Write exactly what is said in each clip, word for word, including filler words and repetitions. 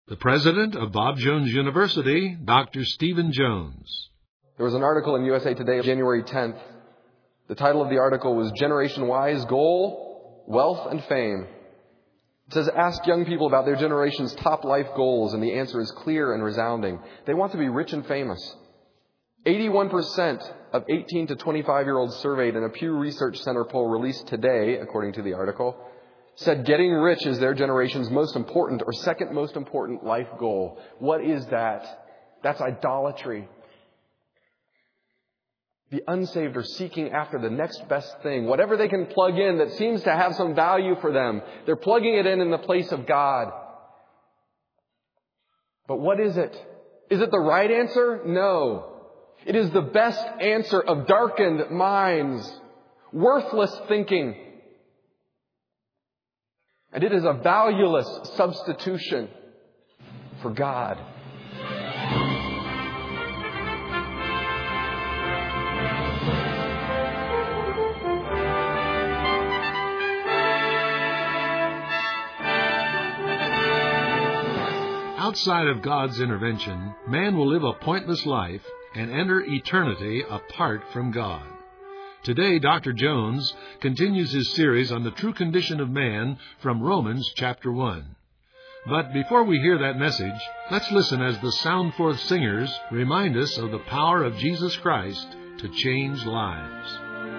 The president of Bob Jones University, Doctor Stephen Jones. There was an article in U S A Today, January tenth. The title of the article was Generation Y's Goal, Wealth and Fame. It says, ask young people about their generation's top life goals, and the answer is clear and resounding. They want to be rich and famous. eighty-one percent of eighteen to twenty-five-year-olds surveyed in a Pew Research Center poll released today, according to the article, said getting rich is their generation's most important or second most important life goal. What is that? That's idolatry. The unsaved are seeking after the next best thing. Whatever they can plug in that seems to have some value for them, they're plugging it in in the place of God. But what is it? Is it the right answer? No. It is the best answer of darkened minds, worthless thinking. And it is a valueless substitution for God. Outside of God's intervention, man will live a pointless life and enter eternity apart from God. Today, Doctor Jones continues his series on the true condition of man from Romans chapter one. But before we hear that message, let's listen as the Soundforth singers remind us of the power of Jesus Christ to change lives.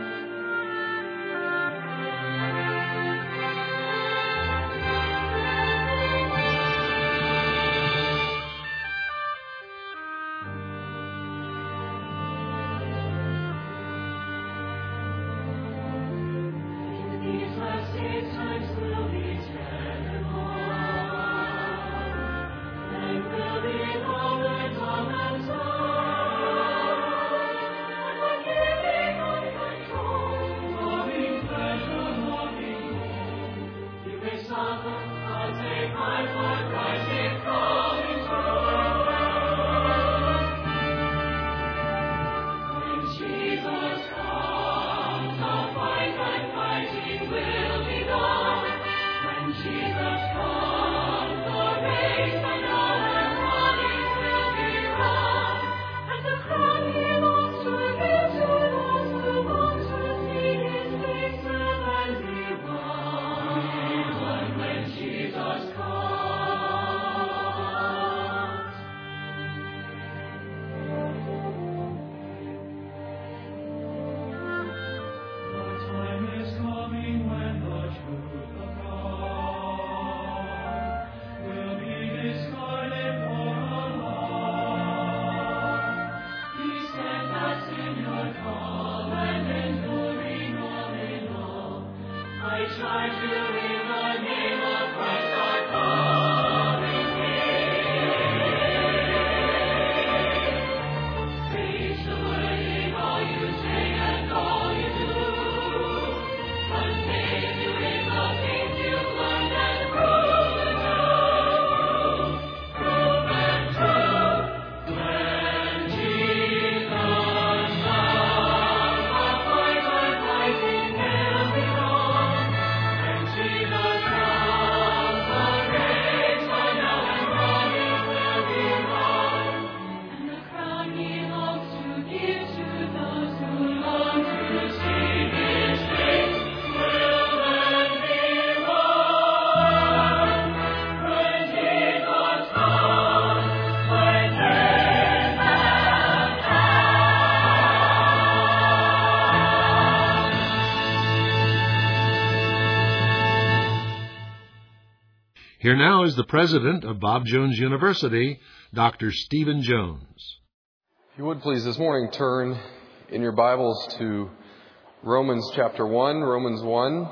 Here now is the president of Bob Jones University, Doctor Stephen Jones. If you would please this morning turn in your Bibles to Romans chapter one, Romans one.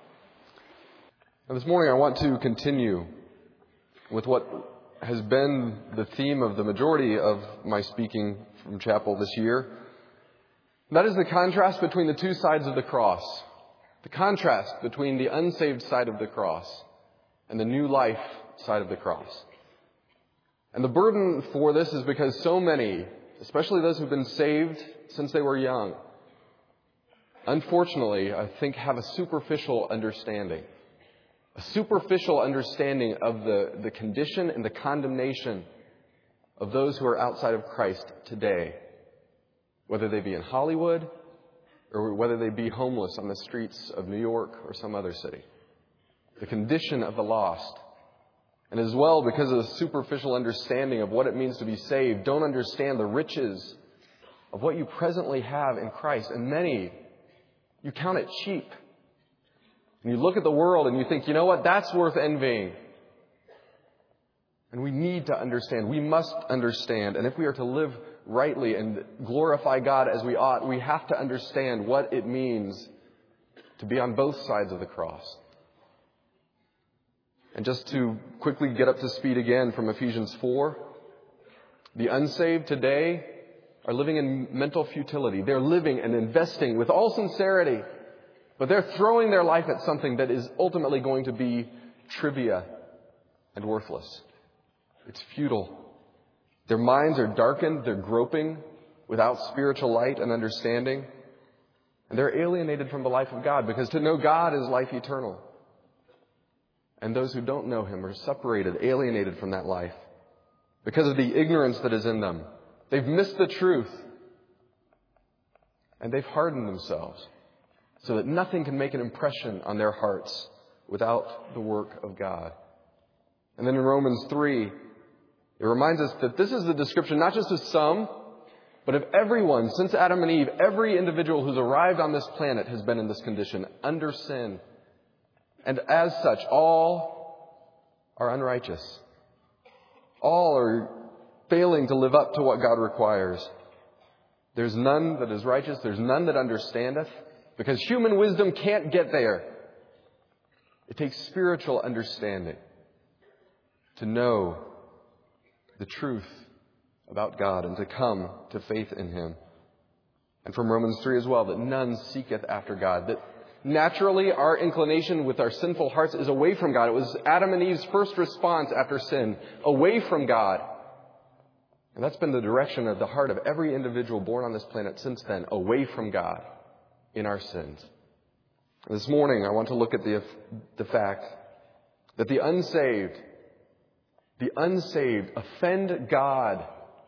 Now this morning I want to continue with what has been the theme of the majority of my speaking from chapel this year. That is the contrast between the two sides of the cross. The contrast between the unsaved side of the cross and the new life side of the cross. And the burden for this is because so many, especially those who've been saved since they were young, unfortunately, I think have a superficial understanding. A superficial understanding of the, the condition and the condemnation of those who are outside of Christ today, whether they be in Hollywood or whether they be homeless on the streets of New York or some other city. The condition of the lost. And as well, because of the superficial understanding of what it means to be saved, don't understand the riches of what you presently have in Christ. And many, you count it cheap. And you look at the world and you think, you know what, that's worth envying. And we need to understand. We must understand. And if we are to live rightly and glorify God as we ought, we have to understand what it means to be on both sides of the cross. And just to quickly get up to speed again from Ephesians four, the unsaved today are living in mental futility. They're living and investing with all sincerity, but they're throwing their life at something that is ultimately going to be trivia and worthless. It's futile. Their minds are darkened. They're groping without spiritual light and understanding. And they're alienated from the life of God, because to know God is life eternal. And those who don't know Him are separated, alienated from that life because of the ignorance that is in them. They've missed the truth. And they've hardened themselves so that nothing can make an impression on their hearts without the work of God. And then in Romans three, it reminds us that this is the description not just of some, but of everyone. Since Adam and Eve, every individual who's arrived on this planet has been in this condition, under sin. And as such, all are unrighteous. All are failing to live up to what God requires. There's none that is righteous. There's none that understandeth. Because human wisdom can't get there. It takes spiritual understanding to know the truth about God and to come to faith in Him. And from Romans three as well, that none seeketh after God. That naturally our inclination with our sinful hearts is away from God. It was Adam and Eve's first response after sin, away from God. And that's been the direction of the heart of every individual born on this planet since then, away from God in our sins. This morning I want to look at the, the fact that the unsaved, the unsaved offend God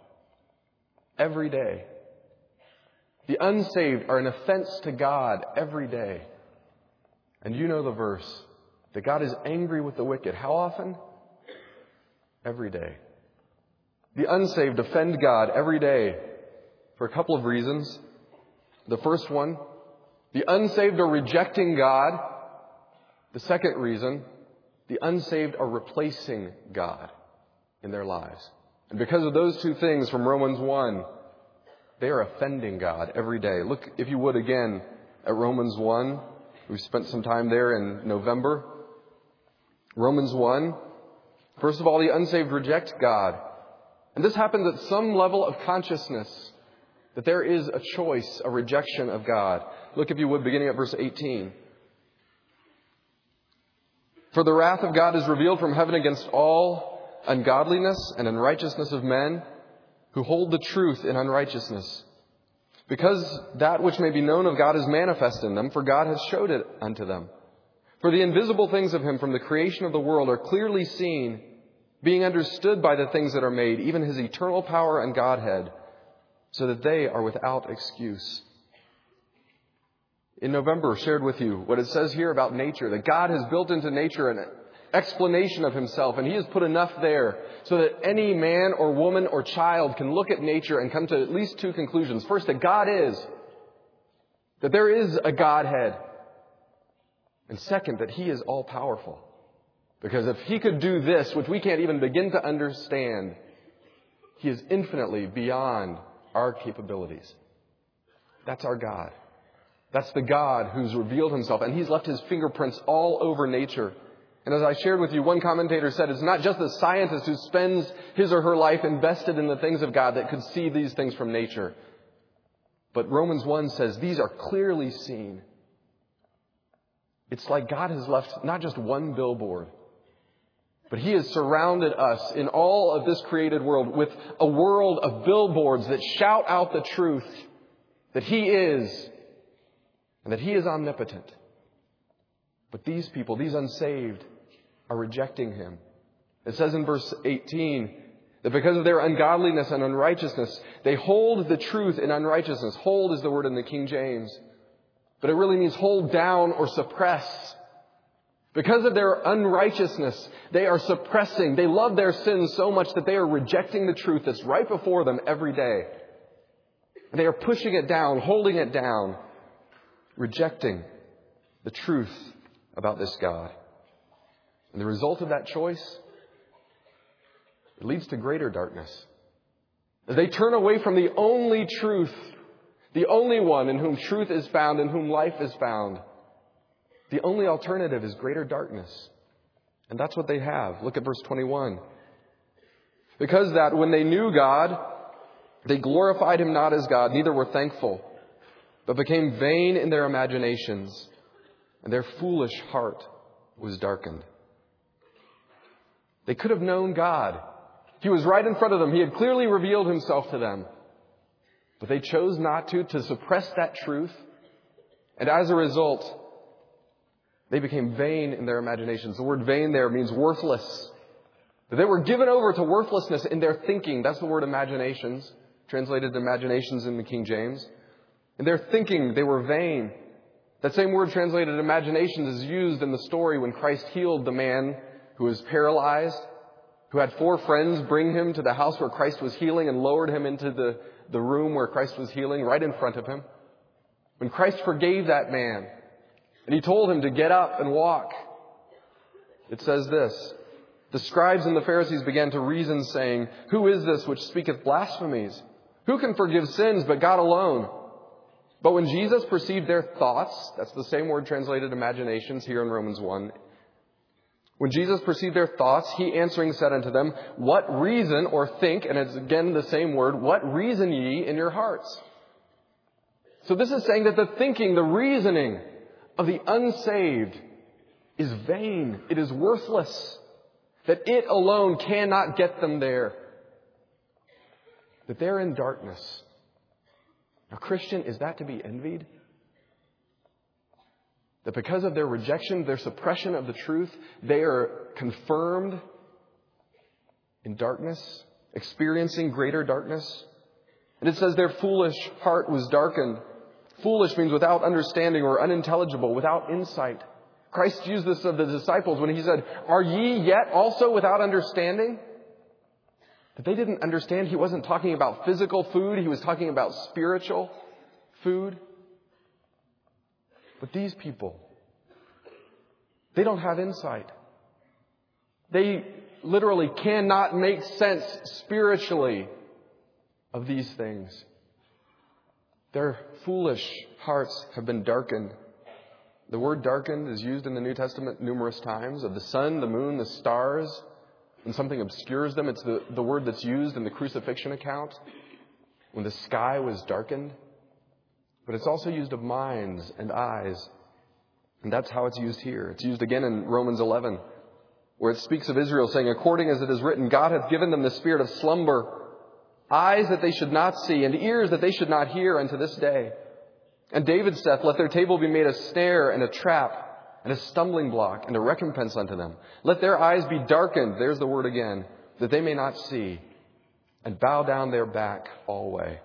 every day. The unsaved are an offense to God every day. And you know the verse, that God is angry with the wicked. How often? Every day. The unsaved offend God every day for a couple of reasons. The first one, the unsaved are rejecting God. The second reason, the unsaved are replacing God in their lives. And because of those two things from Romans one, they are offending God every day. Look, if you would, again at Romans one. We spent some time there in November. Romans one. First of all, the unsaved reject God. And this happens at some level of consciousness, that there is a choice, a rejection of God. Look, if you would, beginning at verse eighteen. For the wrath of God is revealed from heaven against all ungodliness and unrighteousness of men who hold the truth in unrighteousness. Because that which may be known of God is manifest in them, for God has showed it unto them. For the invisible things of Him from the creation of the world are clearly seen, being understood by the things that are made, even His eternal power and Godhead, so that they are without excuse. In November, shared with you what it says here about nature, that God has built into nature an explanation of Himself, and He has put enough there so that any man or woman or child can look at nature and come to at least two conclusions. First, that God is, that there is a Godhead. And second, that He is all-powerful. Because if He could do this, which we can't even begin to understand, He is infinitely beyond our capabilities. That's our God. That's the God who's revealed Himself, and He's left His fingerprints all over nature. And as I shared with you, one commentator said it's not just the scientist who spends his or her life invested in the things of God that could see these things from nature. But Romans one says these are clearly seen. It's like God has left not just one billboard, but He has surrounded us in all of this created world with a world of billboards that shout out the truth that He is and that He is omnipotent. But these people, these unsaved, are rejecting Him. It says in verse eighteen that because of their ungodliness and unrighteousness, they hold the truth in unrighteousness. Hold is the word in the King James. But it really means hold down or suppress. Because of their unrighteousness, they are suppressing. They love their sins so much that they are rejecting the truth that's right before them every day. They are pushing it down, holding it down, rejecting the truth about this God. And the result of that choice, it leads to greater darkness. As they turn away from the only truth, the only one in whom truth is found, in whom life is found, the only alternative is greater darkness. And that's what they have. Look at verse twenty-one. Because that when they knew God, they glorified Him not as God, neither were thankful, but became vain in their imaginations, and their foolish heart was darkened. They could have known God. He was right in front of them. He had clearly revealed Himself to them. But they chose not to, to suppress that truth. And as a result, they became vain in their imaginations. The word vain there means worthless. They were given over to worthlessness in their thinking. That's the word imaginations, translated imaginations in the King James. In their thinking, they were vain. That same word translated imaginations is used in the story when Christ healed the man who was paralyzed, who had four friends bring him to the house where Christ was healing and lowered him into the, the room where Christ was healing right in front of him. When Christ forgave that man and He told him to get up and walk, it says this: the scribes and the Pharisees began to reason, saying, "Who is this which speaketh blasphemies? Who can forgive sins but God alone?" But when Jesus perceived their thoughts, that's the same word translated imaginations here in Romans one. When Jesus perceived their thoughts, He answering said unto them, "What reason," or think, and it's again the same word, "what reason ye in your hearts?" So this is saying that the thinking, the reasoning of the unsaved is vain. It is worthless. That it alone cannot get them there. That they're in darkness. Now, Christian, is that to be envied? That because of their rejection, their suppression of the truth, they are confirmed in darkness, experiencing greater darkness. And it says their foolish heart was darkened. Foolish means without understanding or unintelligible, without insight. Christ used this of the disciples when He said, "Are ye yet also without understanding?" That they didn't understand. He wasn't talking about physical food. He was talking about spiritual food. But these people, they don't have insight. They literally cannot make sense spiritually of these things. Their foolish hearts have been darkened. The word darkened is used in the New Testament numerous times of the sun, the moon, the stars. When something obscures them, it's the, the word that's used in the crucifixion account when the sky was darkened. But it's also used of minds and eyes. And that's how it's used here. It's used again in Romans eleven, where it speaks of Israel saying, "According as it is written, God hath given them the spirit of slumber, eyes that they should not see, and ears that they should not hear unto this day. And David saith, Let their table be made a snare and a trap, and a stumbling block, and a recompense unto them. Let their eyes be darkened," there's the word again, "that they may not see, and bow down their back alway."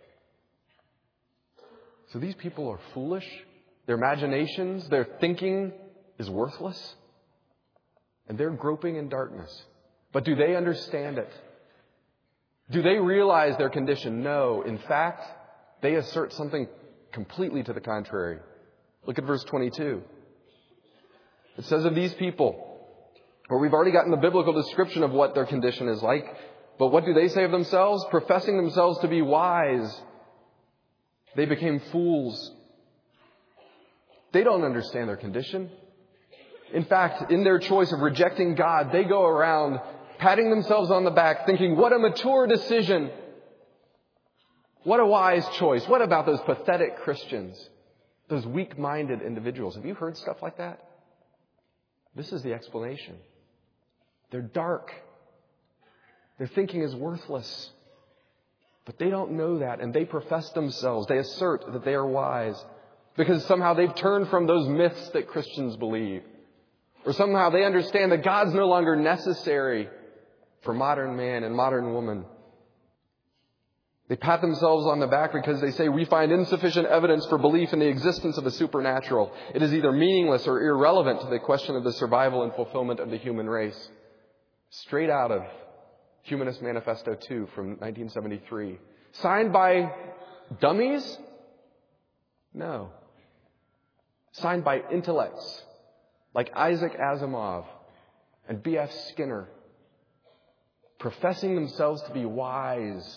So these people are foolish. Their imaginations, their thinking is worthless. And they're groping in darkness. But do they understand it? Do they realize their condition? No. In fact, they assert something completely to the contrary. Look at verse twenty-two. It says of these people, where we've already gotten the biblical description of what their condition is like, but what do they say of themselves? Professing themselves to be wise, they became fools. They don't understand their condition. In fact, in their choice of rejecting God, they go around patting themselves on the back, thinking, what a mature decision. What a wise choice. What about those pathetic Christians? Those weak-minded individuals. Have you heard stuff like that? This is the explanation. They're dark. Their thinking is worthless. But they don't know that, and they profess themselves. They assert that they are wise because somehow they've turned from those myths that Christians believe. Or somehow they understand that God's no longer necessary for modern man and modern woman. They pat themselves on the back because they say, we find insufficient evidence for belief in the existence of the supernatural. It is either meaningless or irrelevant to the question of the survival and fulfillment of the human race. Straight out of Humanist Manifesto two from nineteen seventy-three. Signed by dummies? No. Signed by intellects like Isaac Asimov and B F Skinner, professing themselves to be wise.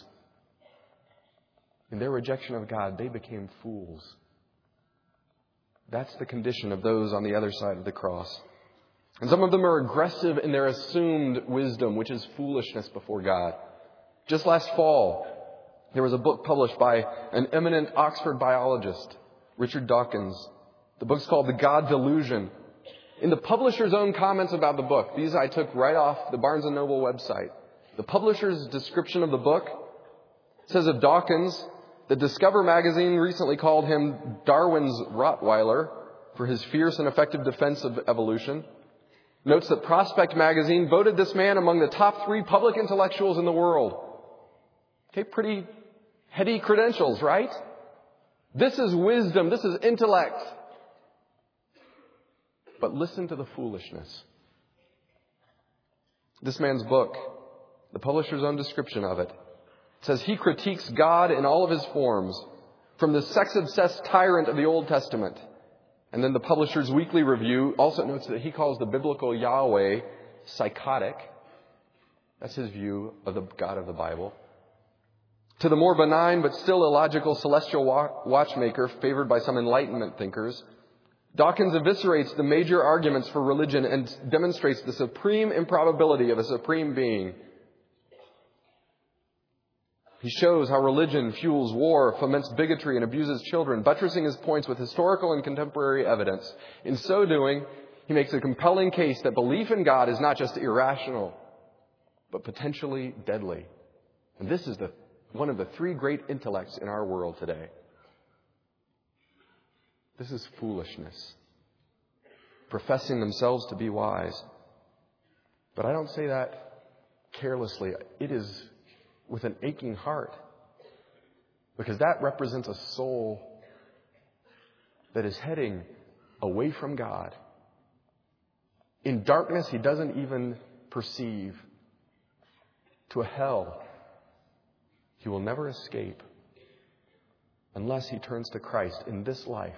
In their rejection of God, they became fools. That's the condition of those on the other side of the cross. And some of them are aggressive in their assumed wisdom, which is foolishness before God. Just last fall, there was a book published by an eminent Oxford biologist, Richard Dawkins. The book's called The God Delusion. In the publisher's own comments about the book, these I took right off the Barnes and Noble website. The publisher's description of the book says of Dawkins that Discover magazine recently called him Darwin's Rottweiler for his fierce and effective defense of evolution. Notes that Prospect magazine voted this man among the top three public intellectuals in the world. Okay, pretty heady credentials, right? This is wisdom. This is intellect. But listen to the foolishness. This man's book, the publisher's own description of it, says he critiques God in all of his forms, from the sex-obsessed tyrant of the Old Testament. And then the publisher's weekly review also notes that he calls the biblical Yahweh psychotic. That's his view of the God of the Bible. To the more benign but still illogical celestial watchmaker favored by some Enlightenment thinkers, Dawkins eviscerates the major arguments for religion and demonstrates the supreme improbability of a supreme being. He shows how religion fuels war, foments bigotry, and abuses children, buttressing his points with historical and contemporary evidence. In so doing, he makes a compelling case that belief in God is not just irrational, but potentially deadly. And this is the, one of the three great intellects in our world today. This is foolishness, professing themselves to be wise. But I don't say that carelessly. It is with an aching heart, because that represents a soul that is heading away from God. In darkness he doesn't even perceive, to a hell he will never escape unless he turns to Christ in this life.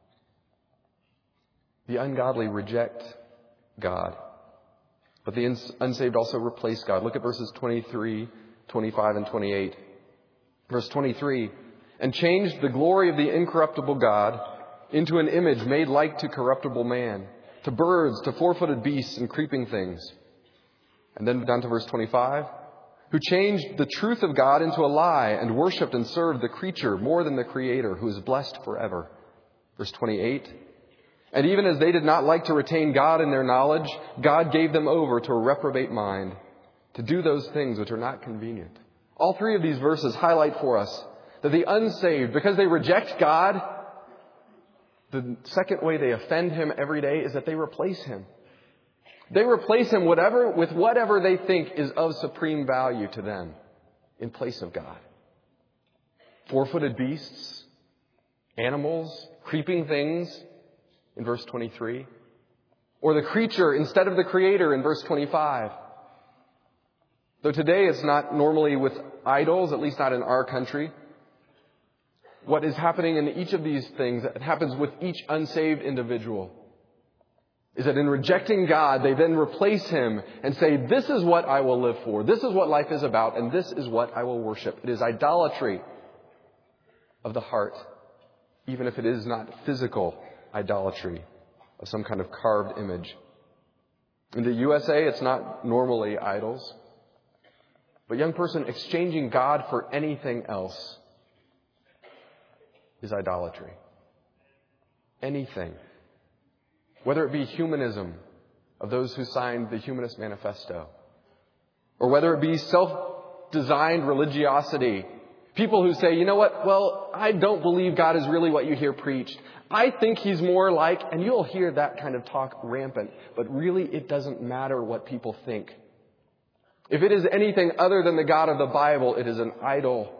The ungodly reject God, but the unsaved also replace God. Look at verses twenty-three, twenty-five, and twenty-eight. Verse twenty-three, and changed the glory of the incorruptible God into an image made like to corruptible man, to birds, to four-footed beasts, and creeping things. And then down to verse twenty-five, who changed the truth of God into a lie and worshipped and served the creature more than the Creator, who is blessed forever. Verse twenty-eight, and even as they did not like to retain God in their knowledge, God gave them over to a reprobate mind, to do those things which are not convenient. All three of these verses highlight for us that the unsaved, because they reject God, the second way they offend Him every day is that they replace Him. They replace Him whatever, with whatever they think is of supreme value to them in place of God. Four-footed beasts, animals, creeping things in verse twenty-three, or the creature instead of the Creator in verse twenty-five. Though today it's not normally with idols, at least not in our country. What is happening in each of these things, it happens with each unsaved individual, is that in rejecting God, they then replace Him and say, this is what I will live for. This is what life is about, and this is what I will worship. It is idolatry of the heart, even if it is not physical idolatry of some kind of carved image. In the U S A, it's not normally idols. But young person, exchanging God for anything else is idolatry. Anything. Whether it be humanism of those who signed the Humanist Manifesto, or whether it be self-designed religiosity, People who say, you know what, well, I don't believe God is really what you hear preached. I think He's more like, and you'll hear that kind of talk rampant, but really it doesn't matter what people think. If it is anything other than the God of the Bible, it is an idol.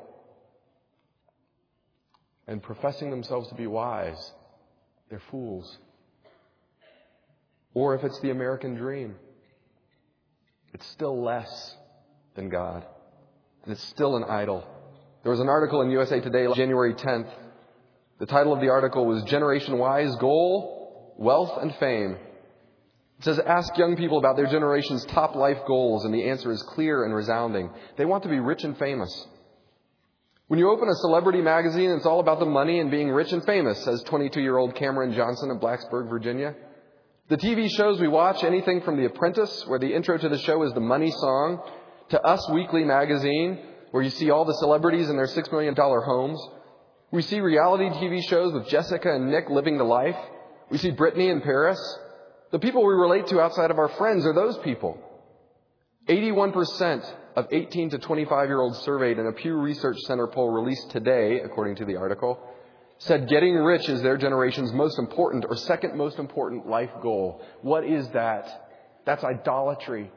And professing themselves to be wise, they're fools. Or if it's the American dream, it's still less than God. And it's still an idol. There was an article in U S A Today, January tenth. The title of the article was Generation Y's Goal, Wealth and Fame. It says, ask young people about their generation's top life goals, and the answer is clear and resounding. They want to be rich and famous. When you open a celebrity magazine, it's all about the money and being rich and famous, says twenty-two-year-old Cameron Johnson of Blacksburg, Virginia. The T V shows we watch, anything from The Apprentice, where the intro to the show is the money song, to Us Weekly magazine, where you see all the celebrities in their six million dollars homes. We see reality T V shows with Jessica and Nick living the life. We see Britney and Paris. The people we relate to outside of our friends are those people. eighty-one percent of eighteen to twenty-five-year-olds surveyed in a Pew Research Center poll released today, according to the article, said getting rich is their generation's most important or second most important life goal. What is that? That's idolatry.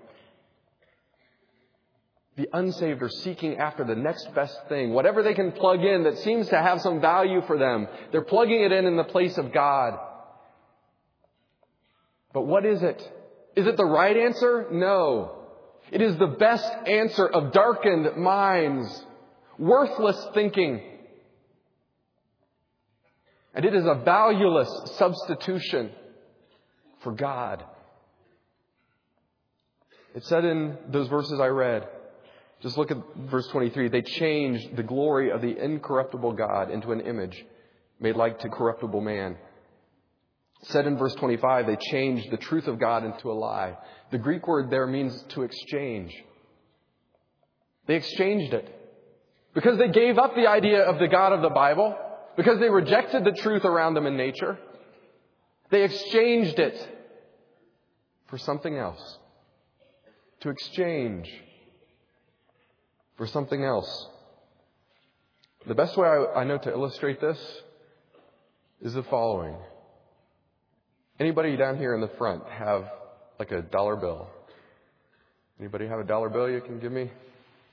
The unsaved are seeking after the next best thing. Whatever they can plug in that seems to have some value for them, they're plugging it in in the place of God. But what is it? Is it the right answer? No. It is the best answer of darkened minds, worthless thinking. And it is a valueless substitution for God. It said in those verses I read, just look at verse twenty-three, they changed the glory of the incorruptible God into an image made like to corruptible man. It said in verse twenty-five, they changed the truth of God into a lie. The Greek word there means to exchange. They exchanged it. Because they gave up the idea of the God of the Bible, because they rejected the truth around them in nature, they exchanged it for something else. To exchange for something else. The best way I know to illustrate this is the following. Anybody down here in the front have like a dollar bill? Anybody have a dollar bill you can give me?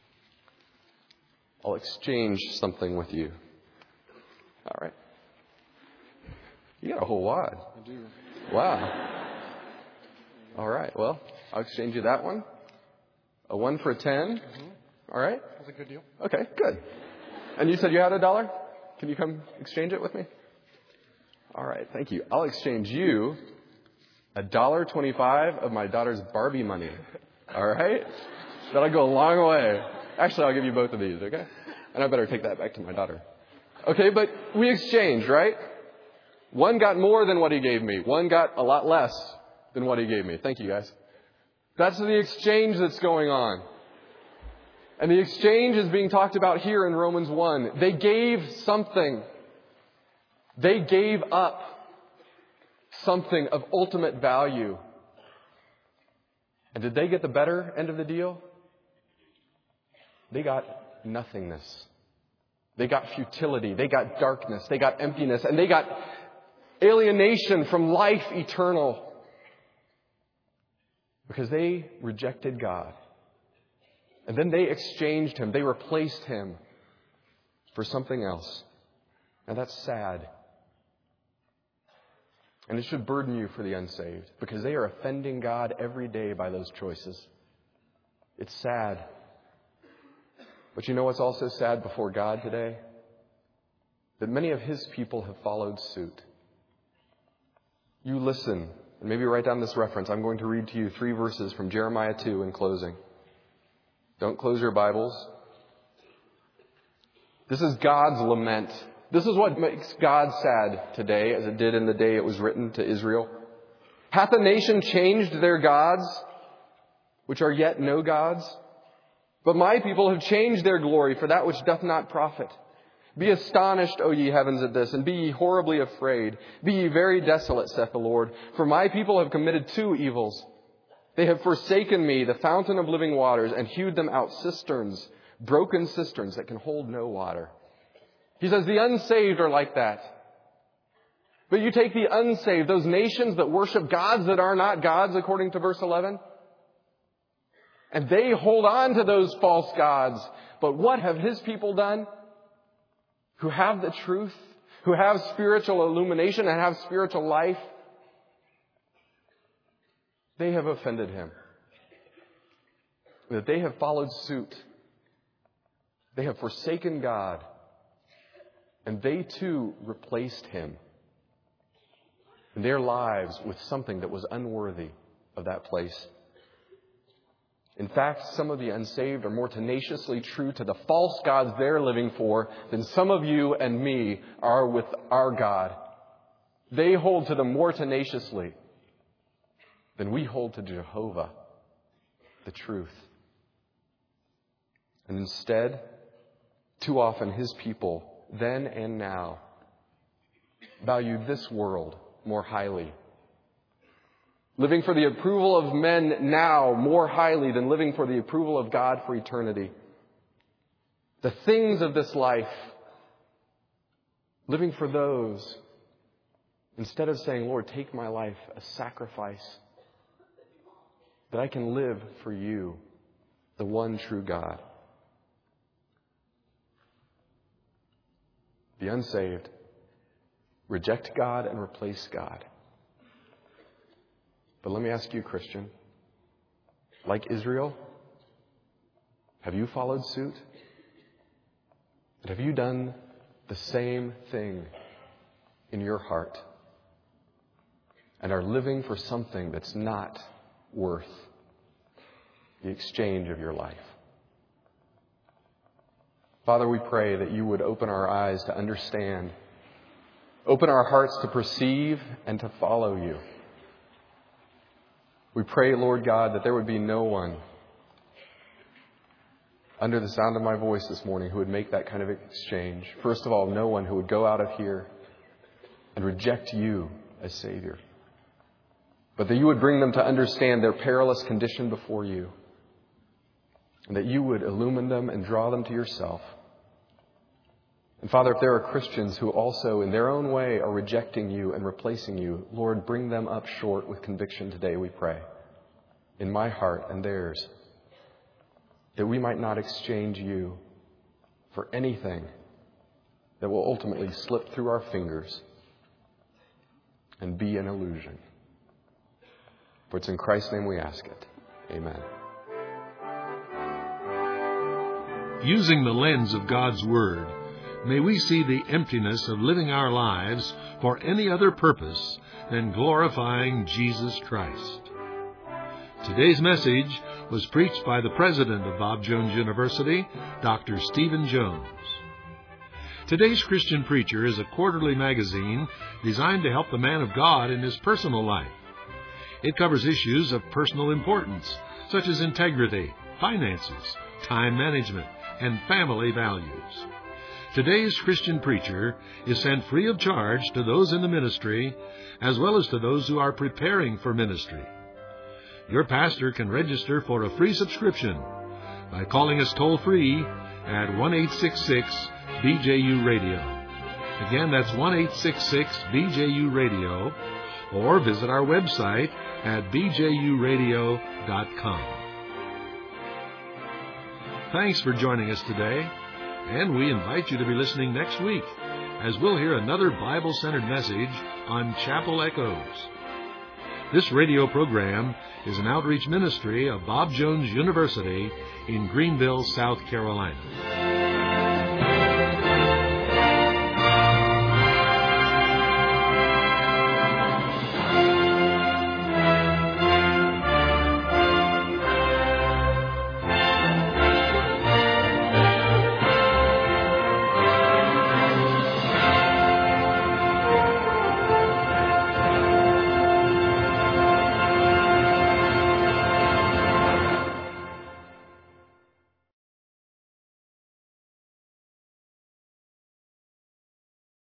I'll exchange something with you. All right. You got a whole wad. I do. Wow. All right. Well, I'll exchange you that one. A one for a ten. Mm-hmm. All right. That's a good deal. Okay, good. And you said you had a dollar? Can you come exchange it with me? All right, thank you. I'll exchange you a dollar twenty-five of my daughter's Barbie money. All right? That'll go a long way. Actually, I'll give you both of these, okay? And I better take that back to my daughter. Okay, but we exchanged, right? One got more than what he gave me. One got a lot less than what he gave me. Thank you, guys. That's the exchange that's going on. And the exchange is being talked about here in Romans one. They gave something. They gave up something of ultimate value. And did they get the better end of the deal? They got nothingness. They got futility. They got darkness. They got emptiness. And they got alienation from life eternal. Because they rejected God. And then they exchanged Him. They replaced Him for something else. Now that's sad. And it should burden you for the unsaved, because they are offending God every day by those choices. It's sad. But you know what's also sad before God today? That many of His people have followed suit. You listen, and maybe write down this reference. I'm going to read to you three verses from Jeremiah two in closing. Don't close your Bibles. This is God's lament. This is what makes God sad today, as it did in the day it was written to Israel. Hath a nation changed their gods, which are yet no gods? But my people have changed their glory for that which doth not profit. Be astonished, O ye heavens, at this, and be ye horribly afraid. Be ye very desolate, saith the Lord. For my people have committed two evils. They have forsaken me, the fountain of living waters, and hewed them out cisterns, broken cisterns that can hold no water. He says the unsaved are like that. But you take the unsaved, those nations that worship gods that are not gods, according to verse eleven, and they hold on to those false gods. But what have His people done? Who have the truth, who have spiritual illumination and have spiritual life, they have offended Him. That they have followed suit. They have forsaken God. And they too replaced Him in their lives with something that was unworthy of that place. In fact, some of the unsaved are more tenaciously true to the false gods they're living for than some of you and me are with our God. They hold to them more tenaciously than we hold to Jehovah, the truth. And instead, too often His people, then and now, value this world more highly. Living for the approval of men now more highly than living for the approval of God for eternity. The things of this life, living for those, instead of saying, Lord, take my life as sacrifice, that I can live for You, the one true God. The unsaved reject God and replace God. But let me ask you, Christian, like Israel, have you followed suit? And have you done the same thing in your heart and are living for something that's not worth the exchange of your life? Father, we pray that You would open our eyes to understand, open our hearts to perceive and to follow You. We pray, Lord God, that there would be no one under the sound of my voice this morning who would make that kind of exchange. First of all, no one who would go out of here and reject You as Savior. But that You would bring them to understand their perilous condition before You. And that You would illumine them and draw them to Yourself. And Father, if there are Christians who also in their own way are rejecting You and replacing You, Lord, bring them up short with conviction today, we pray, in my heart and theirs, that we might not exchange You for anything that will ultimately slip through our fingers and be an illusion. For it's in Christ's name we ask it. Amen. Using the lens of God's Word, may we see the emptiness of living our lives for any other purpose than glorifying Jesus Christ. Today's message was preached by the president of Bob Jones University, Doctor Stephen Jones. Today's Christian Preacher is a quarterly magazine designed to help the man of God in his personal life. It covers issues of personal importance, such as integrity, finances, time management, and family values. Today's Christian Preacher is sent free of charge to those in the ministry, as well as to those who are preparing for ministry. Your pastor can register for a free subscription by calling us toll-free at one eight six six B J U radio. Again, that's one eight six six B J U radio, or visit our website at b j u radio dot com. Thanks for joining us today. And we invite you to be listening next week as we'll hear another Bible-centered message on Chapel Echoes. This radio program is an outreach ministry of Bob Jones University in Greenville, South Carolina.